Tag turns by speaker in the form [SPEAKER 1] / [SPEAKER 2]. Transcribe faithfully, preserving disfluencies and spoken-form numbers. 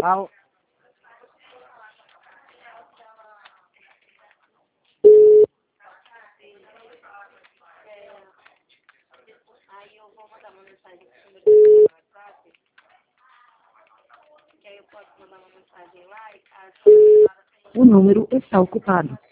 [SPEAKER 1] Ao...
[SPEAKER 2] Aí eu vou mandar uma mensagem pro número do WhatsApp, que aí eu posso mandar uma mensagem lá e caso...
[SPEAKER 3] O número está ocupado.